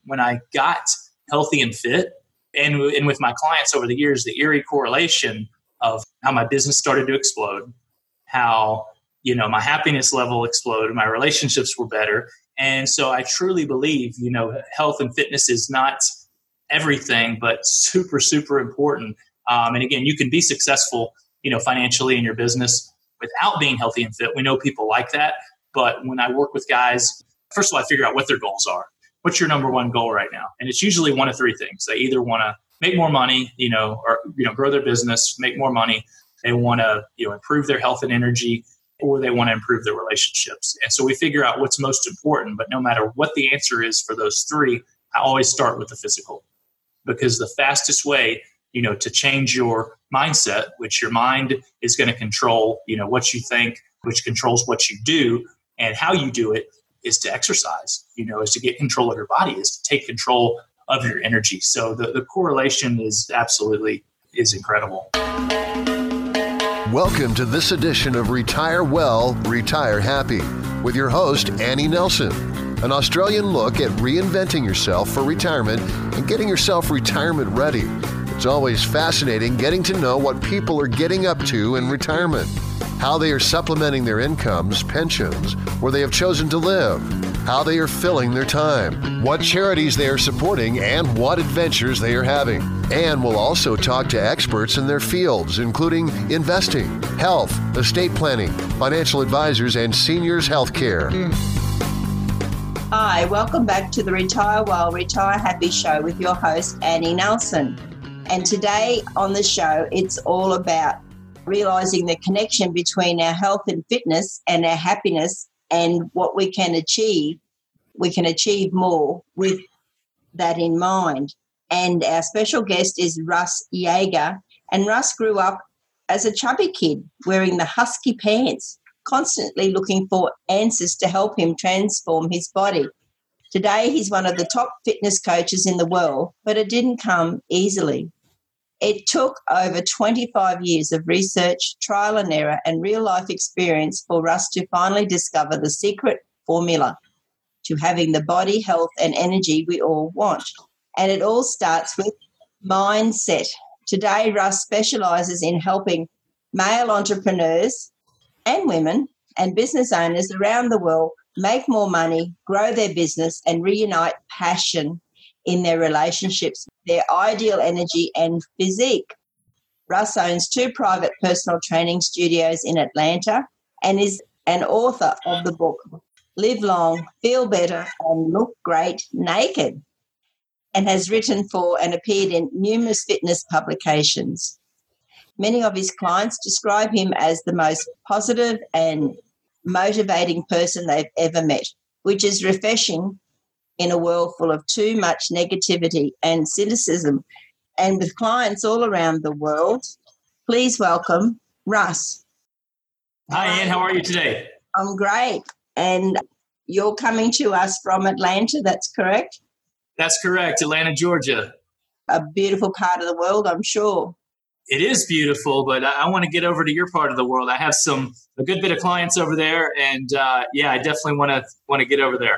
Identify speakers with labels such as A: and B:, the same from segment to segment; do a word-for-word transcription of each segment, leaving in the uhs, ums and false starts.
A: when I got healthy and fit, and, and with my clients over the years, the eerie correlation of how my business started to explode, how, you know, my happiness level exploded, my relationships were better. And so I truly believe, you know, health and fitness is not everything, but super, super important. Um, and again, you can be successful, you know, financially in your business without being healthy and fit. We know people like that. But when I work with guys, first of all, I figure out what their goals are. What's your number one goal right now? And it's usually one of three things. They either want to make more money, you know, or, you know, grow their business, make more money. They want to, you know, improve their health and energy, or they want to improve their relationships. And so we figure out what's most important. But no matter what the answer is for those three, I always start with the physical, because the fastest way, you know, to change your mindset, which your mind is going to control, you know, what you think, which controls what you do and how you do it, is to exercise, you know, is to get control of your body, is to take control of your energy. So the, the correlation is absolutely is incredible.
B: Welcome to this edition of Retire Well, Retire Happy with your host, Annie Nelson, an Australian look at reinventing yourself for retirement and getting yourself retirement ready. It's always fascinating getting to know what people are getting up to in retirement, how they are supplementing their incomes, pensions, where they have chosen to live, how they are filling their time, what charities they are supporting, and what adventures they are having. And we'll also talk to experts in their fields, including investing, health, estate planning, financial advisors, and seniors healthcare.
C: Hi, welcome back to the Retire Well, Retire Happy show with your host, Annie Nelson. And today on the show, it's all about realizing the connection between our health and fitness and our happiness and what we can achieve. We can achieve more with that in mind. And our special guest is Russ Yeager. And Russ grew up as a chubby kid wearing the husky pants, constantly looking for answers to help him transform his body. Today, he's one of the top fitness coaches in the world, but it didn't come easily. It took over twenty-five years of research, trial and error, and real-life experience for Russ to finally discover the secret formula to having the body, health, and energy we all want. And it all starts with mindset. Today, Russ specialises in helping male entrepreneurs and women and business owners around the world make more money, grow their business, and reunite passion in their relationships, their ideal energy and physique. Russ owns two private personal training studios in Atlanta and is an author of the book Live Long, Feel Better, and Look Great Naked, and has written for and appeared in numerous fitness publications. Many of his clients describe him as the most positive and motivating person they've ever met, which is refreshing in a world full of too much negativity and cynicism. And with clients all around the world, please welcome Russ.
A: Hi, Ann. How are you today?
C: I'm great. And you're coming to us from Atlanta, that's correct?
A: That's correct. Atlanta, Georgia.
C: A beautiful part of the world, I'm sure.
A: It is beautiful, but I, I want to get over to your part of the world. I have some a good bit of clients over there, and uh, yeah, I definitely want to want to get over there.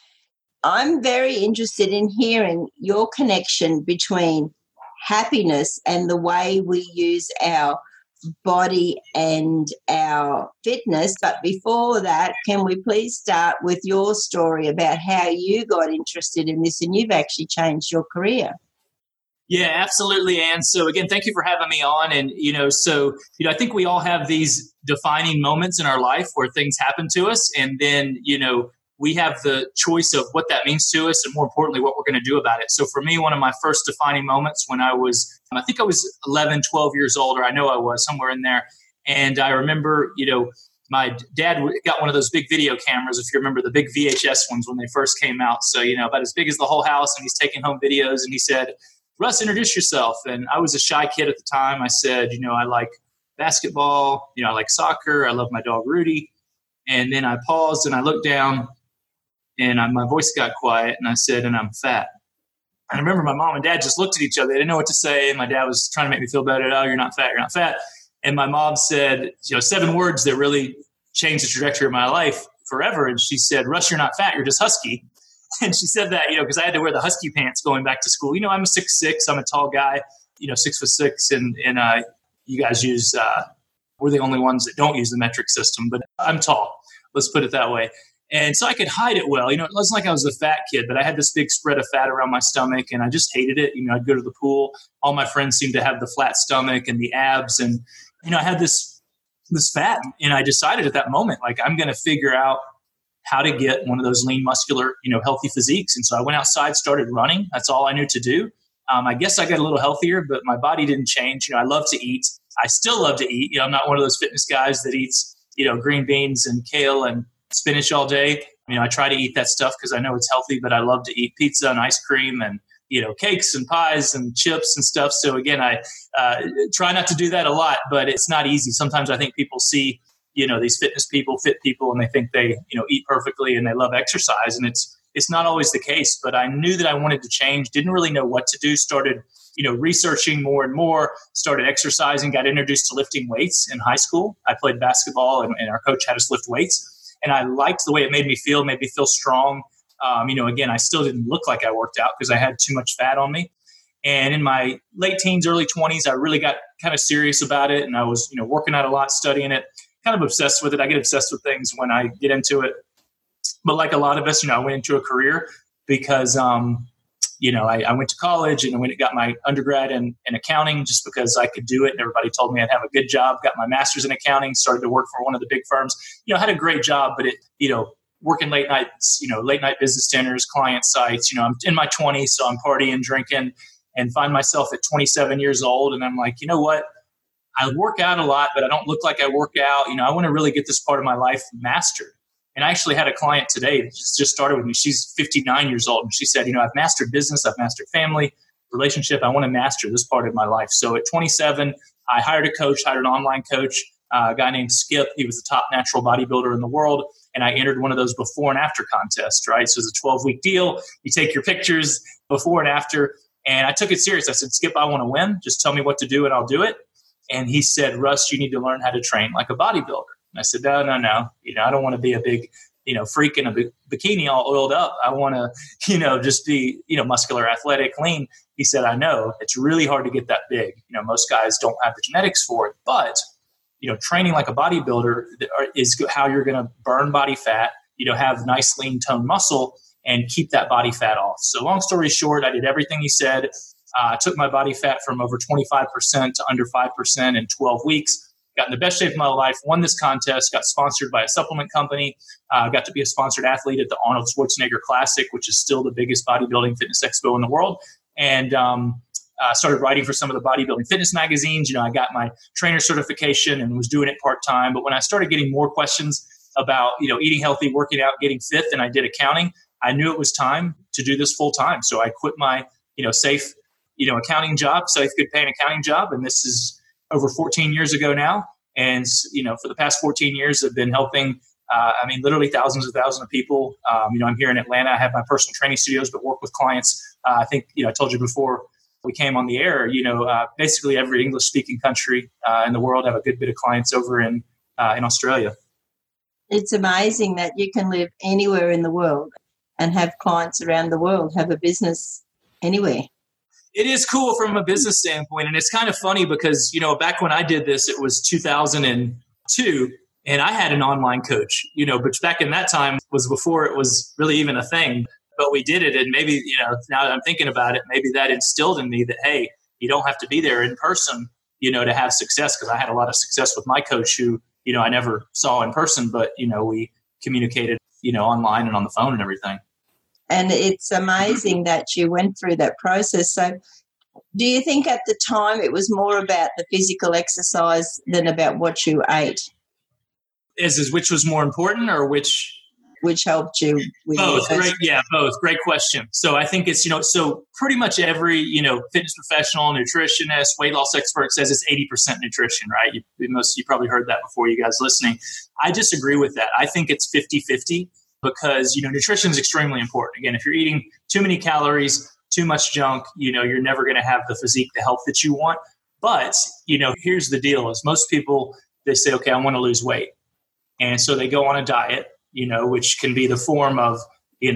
C: I'm very interested in hearing your connection between happiness and the way we use our body and our fitness. But before that, can we please start with your story about how you got interested in this and you've actually changed your career?
A: Yeah, absolutely, Ann. So again, thank you for having me on. And, you know, so, you know, I think we all have these defining moments in our life where things happen to us. And then, you know, we have the choice of what that means to us and more importantly, what we're going to do about it. So for me, one of my first defining moments when I was, I think I was eleven, twelve years old, or I know I was somewhere in there. And I remember, you know, my dad got one of those big video cameras, if you remember the big V H S ones when they first came out. So, you know, about as big as the whole house, and he's taking home videos and he said, Russ, introduce yourself. And I was a shy kid at the time. I said, you know, I like basketball, you know, I like soccer. I love my dog, Rudy. And then I paused and I looked down and I, my voice got quiet and I said, and I'm fat. And I remember my mom and dad just looked at each other. They didn't know what to say. And my dad was trying to make me feel better. Oh, you're not fat. You're not fat. And my mom said, you know, seven words that really changed the trajectory of my life forever. And she said, Russ, you're not fat. You're just husky. And she said that, you know, because I had to wear the husky pants going back to school. You know, I'm a six six, I'm a tall guy, you know, six foot six. And, and uh, you guys use, uh, we're the only ones that don't use the metric system, but I'm tall. Let's put it that way. And so I could hide it well. You know, it wasn't like I was a fat kid, but I had this big spread of fat around my stomach and I just hated it. You know, I'd go to the pool. All my friends seemed to have the flat stomach and the abs. And, you know, I had this, this fat. And I decided at that moment, like, I'm going to figure out how to get one of those lean, muscular, you know, healthy physiques. And so I went outside, started running. That's all I knew to do. Um, I guess I got a little healthier, but my body didn't change. You know, I love to eat. I still love to eat. You know, I'm not one of those fitness guys that eats, you know, green beans and kale and spinach all day. You know, I try to eat that stuff because I know it's healthy, but I love to eat pizza and ice cream and, you know, cakes and pies and chips and stuff. So again, I uh, try not to do that a lot, but it's not easy. Sometimes I think people see, you know, these fitness people, fit people, and they think they, you know, eat perfectly and they love exercise. And it's, it's not always the case, but I knew that I wanted to change, didn't really know what to do, started, you know, researching more and more, started exercising, got introduced to lifting weights in high school. I played basketball and, and our coach had us lift weights. And I liked the way it made me feel, made me feel strong. Um, you know, again, I still didn't look like I worked out because I had too much fat on me. And in my late teens, early twenties, I really got kind of serious about it. And I was, you know, working out a lot, studying it, kind of obsessed with it. I get obsessed with things when I get into it. But like a lot of us, you know, I went into a career because, um, you know, I, I went to college and I went and got my undergrad in, in accounting just because I could do it. And everybody told me I'd have a good job, got my master's in accounting, started to work for one of the big firms, you know, had a great job, but it, you know, working late nights, you know, late night business dinners, client sites, you know, I'm in my twenties, so I'm partying, drinking, and find myself at twenty-seven years old. And I'm like, you know what? I work out a lot, but I don't look like I work out. You know, I want to really get this part of my life mastered. And I actually had a client today that just, just started with me. She's fifty-nine years old. And she said, you know, I've mastered business. I've mastered family, relationship. I want to master this part of my life. So at twenty-seven, I hired a coach, hired an online coach, uh, a guy named Skip. He was the top natural bodybuilder in the world. And I entered one of those before and after contests, right? So it's a twelve-week deal. You take your pictures before and after. And I took it serious. I said, Skip, I want to win. Just tell me what to do and I'll do it. And he said, Russ, you need to learn how to train like a bodybuilder. And I said, no, no, no. You know, I don't want to be a big, you know, freak in a b- bikini all oiled up. I want to, you know, just be, you know, muscular, athletic, lean. He said, I know it's really hard to get that big. You know, most guys don't have the genetics for it, but, you know, training like a bodybuilder is how you're going to burn body fat, you know, have nice lean toned muscle and keep that body fat off. So long story short, I did everything he said. I uh, took my body fat from over twenty-five percent to under five percent in twelve weeks. Got in the best shape of my life, won this contest, got sponsored by a supplement company, uh, got to be a sponsored athlete at the Arnold Schwarzenegger Classic, which is still the biggest bodybuilding fitness expo in the world. And um, uh, started writing for some of the bodybuilding fitness magazines. You know, I got my trainer certification and was doing it part-time. But when I started getting more questions about, you know, eating healthy, working out, getting fit than I did accounting, I knew it was time to do this full-time. So I quit my, you know, safe, you know, accounting job, safe, good paying accounting job. And this is over fourteen years ago now. And, you know, for the past fourteen years, I've been helping, uh, I mean, literally thousands and thousands of people. Um, you know, I'm here in Atlanta. I have my personal training studios, but work with clients. Uh, I think, you know, I told you before we came on the air, you know, uh, basically every English speaking country uh, in the world. I have a good bit of clients over in, uh, in Australia.
C: It's amazing that you can live anywhere in the world and have clients around the world, have a business anywhere.
A: It is cool from a business standpoint. And it's kind of funny because, you know, back when I did this, it was two thousand two and I had an online coach, you know, but back in that time was before it was really even a thing, but we did it. And maybe, you know, now that I'm thinking about it, maybe that instilled in me that, hey, you don't have to be there in person, you know, to have success. Cause I had a lot of success with my coach who, you know, I never saw in person, but, you know, we communicated, you know, online and on the phone and everything.
C: And it's amazing that you went through that process. So do you think at the time it was more about the physical exercise than about what you ate?
A: Is, is which was more important or which?
C: Which helped you? With
A: both. Great, yeah, both. Great question. So I think it's, you know, so pretty much every, you know, fitness professional, nutritionist, weight loss expert says it's eighty percent nutrition, right? You, most, you probably heard that before, you guys listening. I disagree with that. I think it's fifty-fifty. Because, you know, nutrition is extremely important. Again, if you're eating too many calories, too much junk, you know, you're never going to have the physique, the health that you want. But, you know, here's the deal is most people, they say, okay, I want to lose weight. And so they go on a diet, you know, which can be the form of, you know,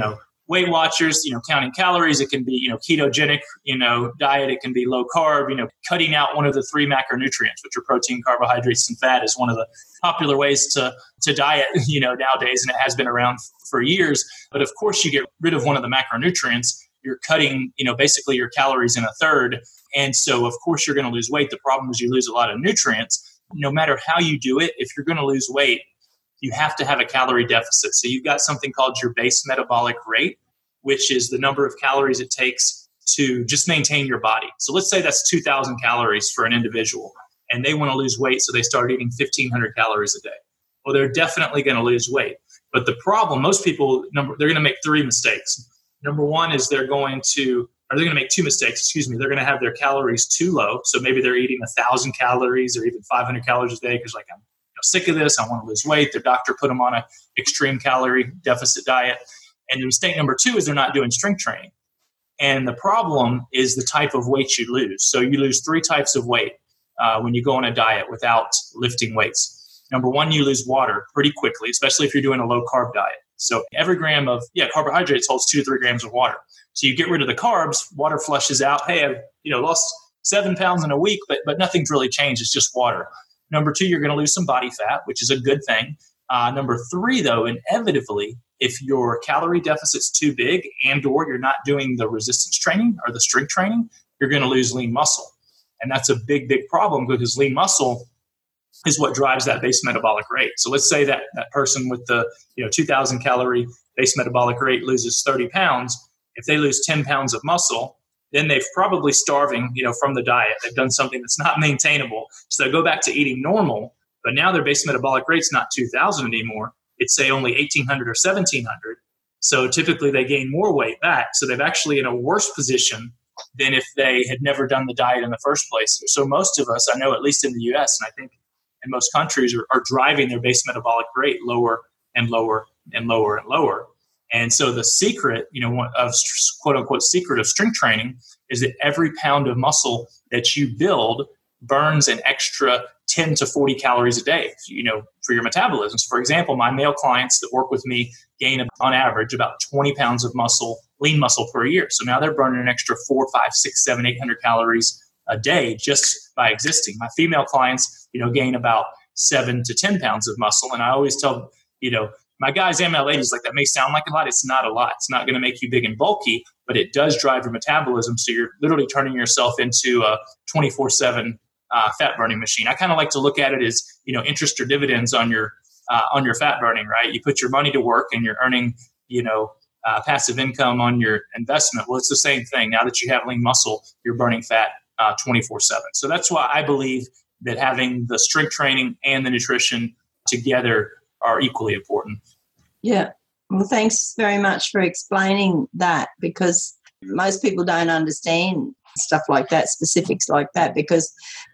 A: Weight Watchers, you know, counting calories. It can be, you know, ketogenic, you know, diet. It can be low carb, you know, cutting out one of the three macronutrients, which are protein, carbohydrates, and fat, is one of the popular ways to, to diet, you know, nowadays. And it has been around for years. But of course, you get rid of one of the macronutrients, you're cutting, you know, basically your calories in a third. And so, of course, you're going to lose weight. The problem is you lose a lot of nutrients. No matter how you do it, if you're going to lose weight, you have to have a calorie deficit. So you've got something called your base metabolic rate, which is the number of calories it takes to just maintain your body. So let's say that's two thousand calories for an individual, and they want to lose weight, so they start eating fifteen hundred calories a day. Well, they're definitely going to lose weight. But the problem, most people, number, they're going to make three mistakes. Number one is they're going to, or they're going to make two mistakes, excuse me. They're going to have their calories too low. So maybe they're eating one thousand calories or even five hundred calories a day because like I'm sick of this, I want to lose weight. Their doctor put them on an extreme calorie deficit diet. And the mistake number two is they're not doing strength training. And the problem is the type of weight you lose. So you lose three types of weight uh, when you go on a diet without lifting weights. Number one, you lose water pretty quickly, especially if you're doing a low carb diet. So every gram of yeah carbohydrates holds two to three grams of water. So you get rid of the carbs, water flushes out. Hey, I've you know lost seven pounds in a week, but but nothing's really changed. It's just water. Number two, you're going to lose some body fat, which is a good thing. Uh, number three, though, inevitably, if your calorie deficit's too big and or you're not doing the resistance training or the strength training, you're going to lose lean muscle. And that's a big, big problem because lean muscle is what drives that base metabolic rate. So let's say that that person with the you know two thousand calorie base metabolic rate loses thirty pounds. If they lose ten pounds of muscle, then they've probably starving, you know, from the diet. They've done something that's not maintainable. So they go back to eating normal, but now their base metabolic rate's not two thousand anymore. It's say only eighteen hundred or seventeen hundred. So typically they gain more weight back. So they're actually in a worse position than if they had never done the diet in the first place. So most of us, I know at least in the U S, and I think in most countries, are, are driving their base metabolic rate lower and lower and lower and lower. And so the secret, you know, of quote unquote secret of strength training is that every pound of muscle that you build burns an extra ten to forty calories a day, you know, for your metabolism. So for example, my male clients that work with me gain on average about twenty pounds of muscle, lean muscle per year. So now they're burning an extra four, five, six, seven, eight hundred calories a day just by existing. My female clients, you know, gain about seven to ten pounds of muscle. And I always tell, you know, my guys and my ladies, like that may sound like a lot. It's not a lot. It's not going to make you big and bulky, but it does drive your metabolism. So you're literally turning yourself into a twenty-four seven uh, fat burning machine. I kind of like to look at it as, you know, interest or dividends on your uh, on your fat burning, right? You put your money to work and you're earning, you know, uh, passive income on your investment. Well, it's the same thing. Now that you have lean muscle, you're burning fat uh, twenty-four seven. So that's why I believe that having the strength training and the nutrition together are equally important.
C: Yeah. Well, thanks very much for explaining that, because most people don't understand stuff like that, specifics like that, because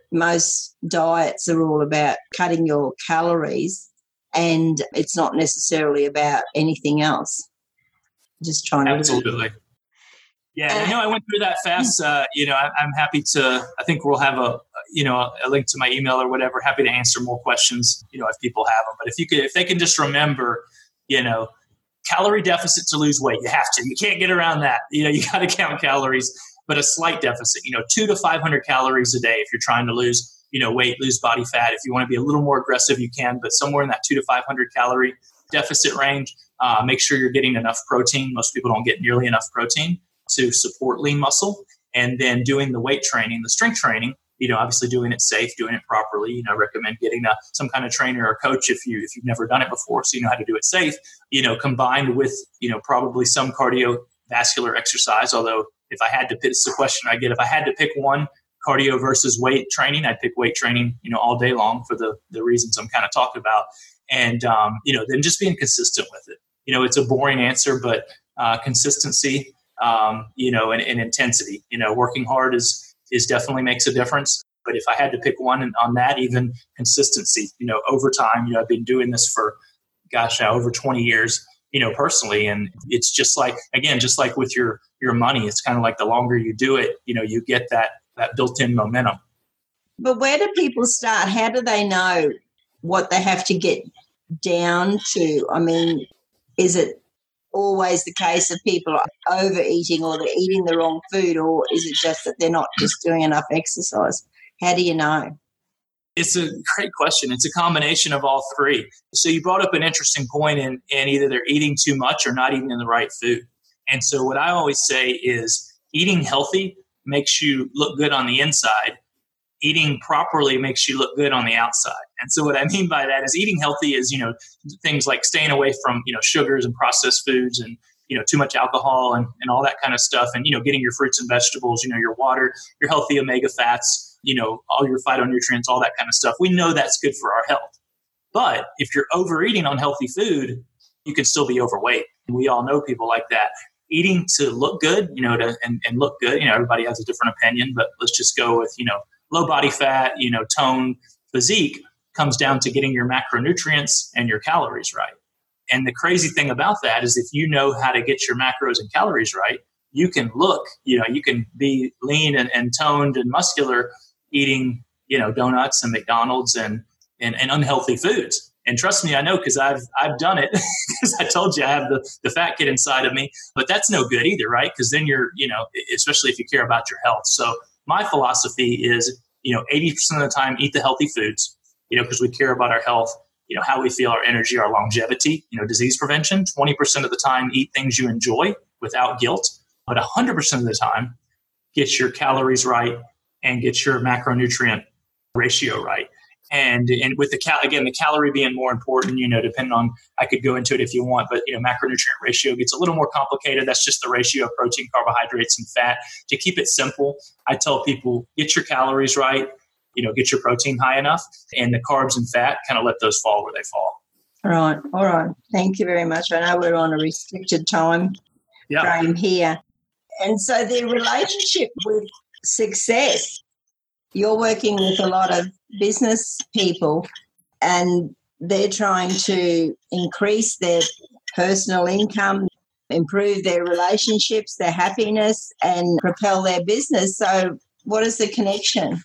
C: most diets are all about cutting your calories and it's not necessarily about anything else. Just trying to...
A: Absolutely. Yeah, I know I went through that fast. Uh, you know, I, I'm happy to, I think we'll have a, you know, a link to my email or whatever. Happy to answer more questions, you know, if people have them. But if you could, if they can just remember, you know, calorie deficit to lose weight, you have to. You can't get around that. You know, you got to count calories, but a slight deficit, you know, two to five hundred calories a day if you're trying to lose, you know, weight, lose body fat. If you want to be a little more aggressive, you can, but somewhere in that two to five hundred calorie deficit range. Uh, make sure you're getting enough protein. Most people don't get nearly enough protein to support lean muscle. And then doing the weight training, the strength training, you know, obviously doing it safe, doing it properly. You know, I recommend getting a, some kind of trainer or coach if you if you've never done it before, so you know how to do it safe. You know, combined with you know probably some cardiovascular exercise. Although if I had to pick, it's the question I get. If I had to pick one, cardio versus weight training, I'd pick weight training. You know, all day long for the the reasons I'm kind of talking about. And um, you know, then just being consistent with it. You know, it's a boring answer, but uh, consistency. Um, you know, and, and intensity, you know, working hard is, is definitely makes a difference. But if I had to pick one on that, even consistency, you know, over time, you know, I've been doing this for, gosh, now over twenty years, you know, personally. And it's just like, again, just like with your, your money, it's kind of like the longer you do it, you know, you get that, that built-in momentum.
C: But where do people start? How do they know what they have to get down to? I mean, is it always the case of people overeating or they're eating the wrong food, or is it just that they're not just doing enough exercise? How do you know?
A: It's a great question. It's a combination of all three. So you brought up an interesting point in, in either they're eating too much or not eating the right food. And so what I always say is eating healthy makes you look good on the inside. Eating properly makes you look good on the outside. And so what I mean by that is eating healthy is, you know, things like staying away from, you know, sugars and processed foods and, you know, too much alcohol and, and all that kind of stuff. And, you know, getting your fruits and vegetables, you know, your water, your healthy omega fats, you know, all your phytonutrients, all that kind of stuff. We know that's good for our health. But if you're overeating unhealthy food, you can still be overweight. And we all know people like that. Eating to look good, you know, to and, and look good, you know, everybody has a different opinion, but let's just go with, you know, low body fat, you know, tone, physique comes down to getting your macronutrients and your calories right. And the crazy thing about that is if you know how to get your macros and calories right, you can look, you know, you can be lean and, and toned and muscular eating, you know, donuts and McDonald's and, and, and unhealthy foods. And trust me, I know because I've I've done it because I told you I have the, the fat kid inside of me. But that's no good either, right? Because then you're, you know, especially if you care about your health. So my philosophy is, you know, eighty percent of the time, eat the healthy foods, you know, because we care about our health, you know, how we feel, our energy, our longevity, you know, disease prevention. twenty percent of the time, eat things you enjoy without guilt. But one hundred percent of the time, get your calories right and get your macronutrient ratio right. And and with the cal again, the calorie being more important, you know, depending on, I could go into it if you want, but, you know, macronutrient ratio gets a little more complicated. That's just the ratio of protein, carbohydrates, and fat. To keep it simple, I tell people, get your calories right, you know, get your protein high enough, and the carbs and fat, kind of let those fall where they fall.
C: All right. All right. Thank you very much. I know we're on a restricted time yeah. frame here. And so the relationship with success, you're working with a lot of business people and they're trying to increase their personal income, improve their relationships, their happiness, and propel their business. So what is the connection?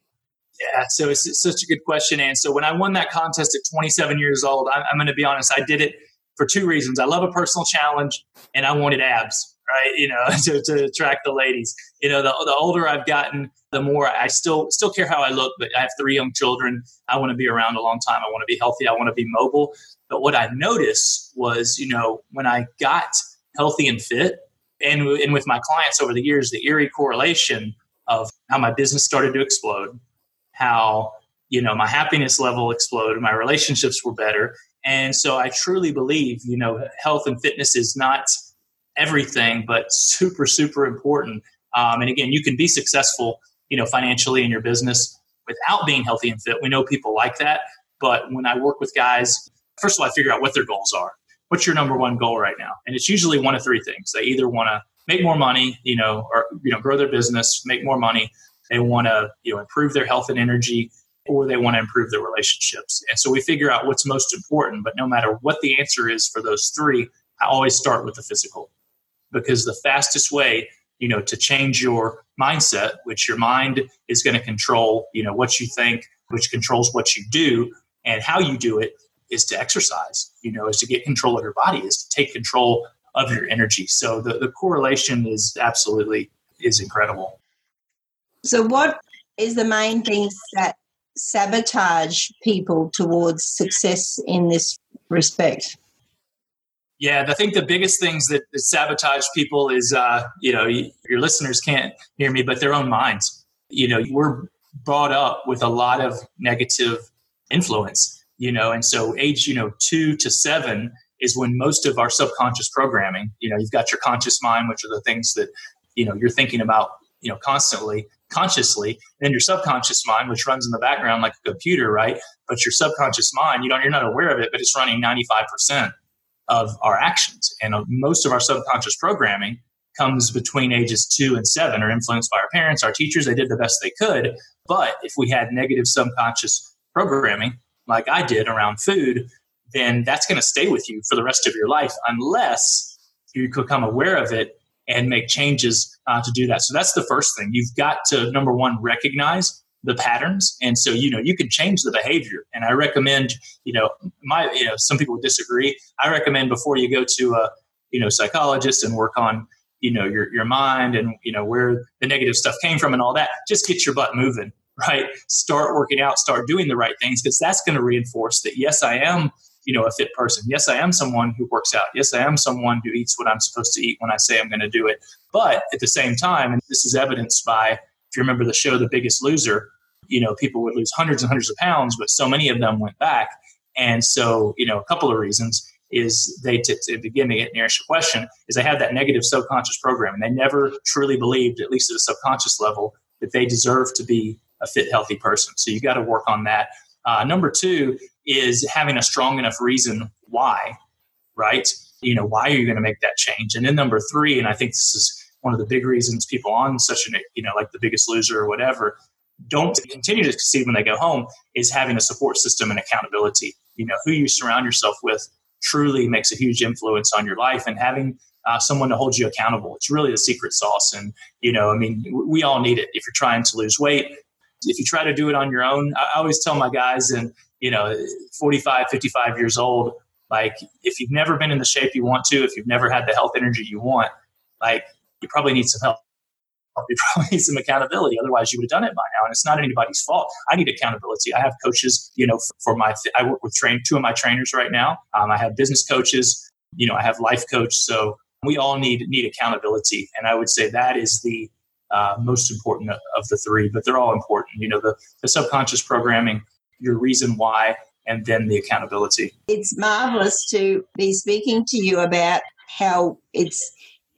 A: Yeah, so it's, it's such a good question, Ann. So when I won that contest at twenty-seven years old, I'm, I'm going to be honest, I did it for two reasons. I love a personal challenge and I wanted abs, right? You know, to, to attract the ladies. You know, the, the older I've gotten, the more I still still care how I look, but I have three young children. I want to be around a long time. I want to be healthy. I want to be mobile. But what I noticed was, you know, when I got healthy and fit, and, and with my clients over the years, the eerie correlation of how my business started to explode, how, you know, my happiness level exploded, my relationships were better. And so I truly believe, you know, health and fitness is not everything, but super, super important. Um, and again, you can be successful, you know, financially in your business without being healthy and fit. We know people like that. But when I work with guys, first of all, I figure out what their goals are. What's your number one goal right now? And it's usually one of three things. They either want to make more money, you know, or, you know, grow their business, make more money. They want to, you know, improve their health and energy, or they want to improve their relationships. And so we figure out what's most important. But no matter what the answer is for those three, I always start with the physical, because the fastest way, you know, to change your mindset, which your mind is going to control, you know, what you think, which controls what you do and how you do it, is to exercise, you know, is to get control of your body, is to take control of your energy. So the, the correlation is absolutely is incredible.
C: So what is the main things that sabotage people towards success in this respect?
A: Yeah, I think the biggest things that, that sabotage people is, uh, you know, you, your listeners can't hear me, but their own minds. You know, we're brought up with a lot of negative influence, you know, and so age, you know, two to seven is when most of our subconscious programming, you know, you've got your conscious mind, which are the things that, you know, you're thinking about, you know, constantly, consciously, and then your subconscious mind, which runs in the background like a computer, right? But your subconscious mind, you don't, you're not aware of it, but it's running ninety-five percent of our actions. And most of our subconscious programming comes between ages two and seven, or influenced by our parents, our teachers. They did the best they could. But if we had negative subconscious programming, like I did around food, then that's going to stay with you for the rest of your life, unless you become aware of it and make changes uh, to do that. So that's the first thing. You've got to, number one, recognize the patterns. And so, you know, you can change the behavior. And I recommend, you know, my, you know, some people would disagree. I recommend before you go to a, you know, psychologist and work on, you know, your, your mind and, you know, where the negative stuff came from and all that. Just get your butt moving, right? Start working out, start doing the right things, because that's going to reinforce that, yes, I am, you know, a fit person. Yes, I am someone who works out. Yes, I am someone who eats what I'm supposed to eat when I say I'm going to do it. But at the same time, and this is evidenced by, if you remember the show, The Biggest Loser, you know, people would lose hundreds and hundreds of pounds, but so many of them went back. And so, you know, a couple of reasons is they, to, to begin to get near your question, is they had that negative subconscious program, and they never truly believed, at least at a subconscious level, that they deserve to be a fit, healthy person. So you got to work on that. Uh, number two is having a strong enough reason why, right? You know, why are you going to make that change? And then number three, and I think this is one of the big reasons people on such an, you know, like The Biggest Loser or whatever, don't continue to succeed when they go home, is having a support system and accountability. You know, who you surround yourself with truly makes a huge influence on your life, and having uh, someone to hold you accountable. It's really the secret sauce. And, you know, I mean, we all need it. If you're trying to lose weight, if you try to do it on your own, I always tell my guys, and, you know, forty-five, fifty-five years old, like, if you've never been in the shape you want to, if you've never had the health energy you want, like, you probably need some help. You probably need some accountability. Otherwise, you would have done it by now. And it's not anybody's fault. I need accountability. I have coaches, you know, for, for my, I work with train, two of my trainers right now. Um, I have business coaches, you know, I have life coach. So we all need, need accountability. And I would say that is the uh, most important of the three, but they're all important. You know, the, the subconscious programming, your reason why, and then the accountability.
C: It's marvelous to be speaking to you about how it's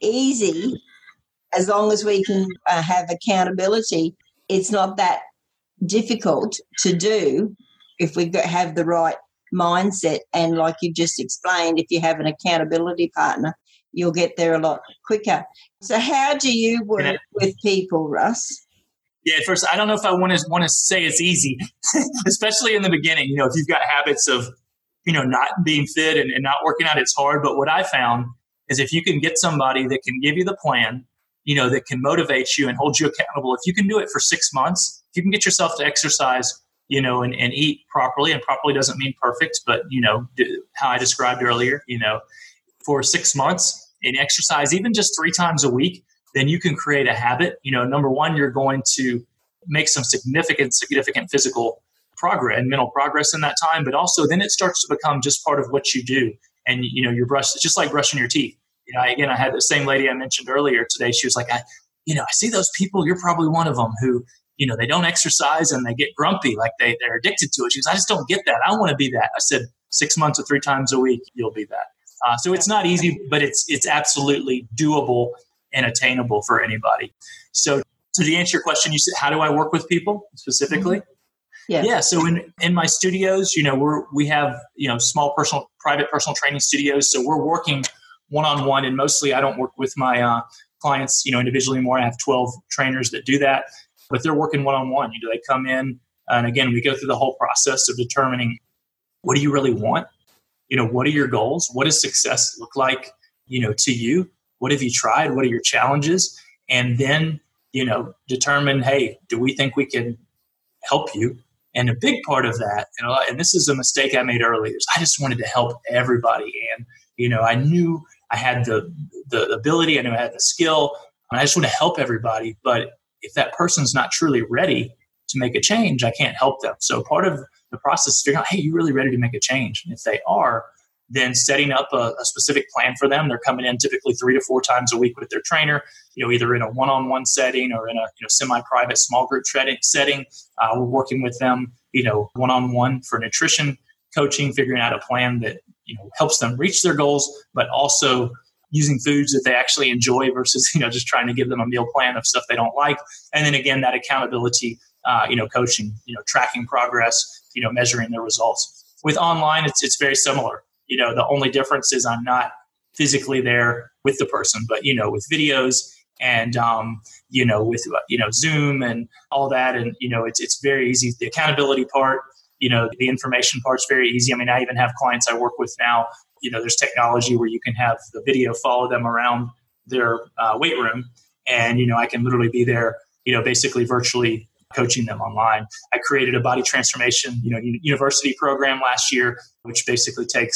C: easy. As long as we can uh, have accountability, it's not that difficult to do if we have the right mindset. And like you just explained, if you have an accountability partner, you'll get there a lot quicker. So how do you work I, with people, Russ?
A: Yeah, at first, I don't know if I want to want to say it's easy, especially in the beginning. You know, if you've got habits of, you know, not being fit and, and not working out, it's hard. But what I found is if you can get somebody that can give you the plan, you know, that can motivate you and hold you accountable. If you can do it for six months, if you can get yourself to exercise, you know, and, and eat properly, and properly doesn't mean perfect, but, you know, how I described earlier, you know, for six months and exercise, even just three times a week, then you can create a habit. You know, number one, you're going to make some significant, significant physical progress and mental progress in that time, but also then it starts to become just part of what you do. And, you know, your brush, it's just like brushing your teeth. You know, again, I had the same lady I mentioned earlier today. She was like, I, you know, I see those people. You're probably one of them who, you know, they don't exercise and they get grumpy, like they, they're addicted to it. She goes, I just don't get that. I want to be that. I said, six months or three times a week, you'll be that. Uh, so it's not easy, but it's it's absolutely doable and attainable for anybody. So, so to answer your question, you said, how do I work with people specifically?
C: Mm-hmm. Yeah.
A: Yeah. So in, in my studios, you know, we're, we have, you know, small personal, private personal training studios. So we're working one-on-one, and mostly I don't work with my uh, clients, you know, individually more. I have twelve trainers that do that, but they're working one-on-one. You know, they come in, and again, we go through the whole process of determining, what do you really want? You know, what are your goals? What does success look like, you know, to you? What have you tried? What are your challenges? And then, you know, determine, hey, do we think we can help you? And a big part of that, and, a lot, and this is a mistake I made earlier, is I just wanted to help everybody. And, you know, I knew I had the the ability, I knew I had the skill, and I just want to help everybody. But if that person's not truly ready to make a change, I can't help them. So part of the process is figuring out, hey, you really ready to make a change? And if they are, then setting up a, a specific plan for them. They're coming in typically three to four times a week with their trainer, you know, either in a one-on-one setting or in a you know, semi-private small group setting. Uh, we're working with them, you know, one-on-one for nutrition coaching, figuring out a plan that, you know, helps them reach their goals, but also using foods that they actually enjoy versus, you know, just trying to give them a meal plan of stuff they don't like. And then again, that accountability, uh, you know, coaching, you know, tracking progress, you know, measuring their results. With online, it's it's very similar. You know, the only difference is I'm not physically there with the person, but, you know, with videos and, um, you know, with, you know, Zoom and all that. And, you know, it's it's very easy. The accountability part, you know, the information part's very easy. I mean, I even have clients I work with now, you know, there's technology where you can have the video follow them around their uh, weight room. And, you know, I can literally be there, you know, basically virtually coaching them online. I created a body transformation, you know, university program last year, which basically takes,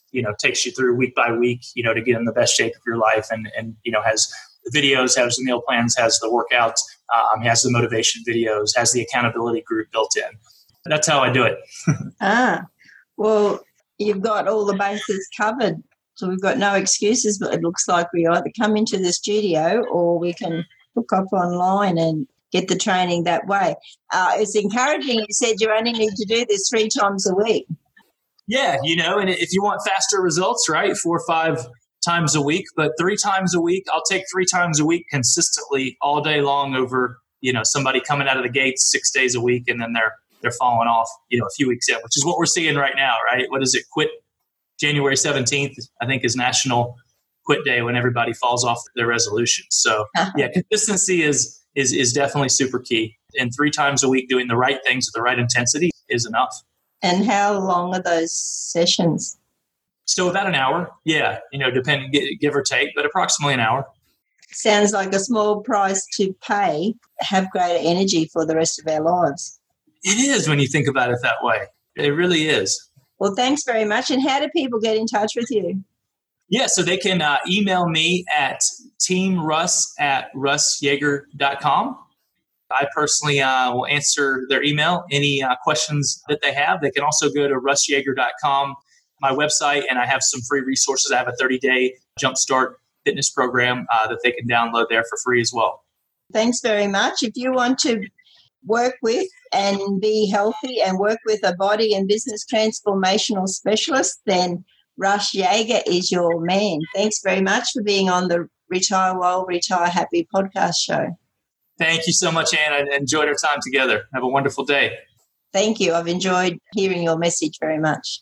A: you know, takes you through week by week, you know, to get in the best shape of your life, and, and you know, has the videos, has the meal plans, has the workouts, um, has the motivation videos, has the accountability group built in. That's how I do it.
C: ah, well, you've got all the bases covered. So we've got no excuses, but it looks like we either come into the studio or we can hook up online and get the training that way. Uh, it's encouraging. You said you only need to do this three times a week.
A: Yeah, you know, and if you want faster results, right, four or five times a week, but three times a week, I'll take three times a week consistently all day long over, you know, somebody coming out of the gates six days a week and then they're they're falling off, you know, a few weeks in, which is what we're seeing right now, right? What is it? Quit January seventeenth, I think, is National Quit Day, when everybody falls off their resolutions. So yeah, consistency is is is definitely super key. And three times a week doing the right things with the right intensity is enough.
C: And how long are those sessions?
A: So about an hour. Yeah, you know, depending, give or take, but approximately an hour.
C: Sounds like a small price to pay, have greater energy for the rest of our lives.
A: It is, when you think about it that way. It really is.
C: Well, thanks very much. And how do people get in touch with you?
A: Yeah, so they can uh, email me at teamruss at russ yeager dot com. I personally uh, will answer their email, any uh, questions that they have. They can also go to russ yeager dot com, my website, and I have some free resources. I have a thirty-day Jumpstart fitness program uh, that they can download there for free as well.
C: Thanks very much. If you want to work with and be healthy and work with a body and business transformational specialist, then Russ Yeager is your man. Thanks very much for being on the Retire Well, Retire Happy podcast show.
A: Thank you so much, Ann. I enjoyed our time together. Have a wonderful day.
C: Thank you. I've enjoyed hearing your message very much.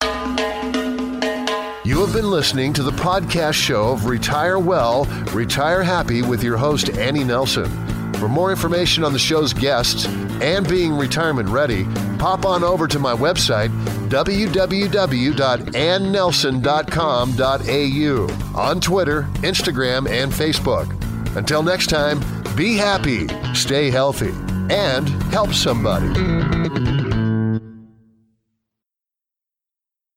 B: You have been listening to the podcast show of Retire Well, Retire Happy with your host, Annie Nelson. For more information on the show's guests and being retirement ready, pop on over to my website, w w w dot ann nelson dot com dot a u, on Twitter, Instagram, and Facebook. Until next time, be happy, stay healthy, and help somebody.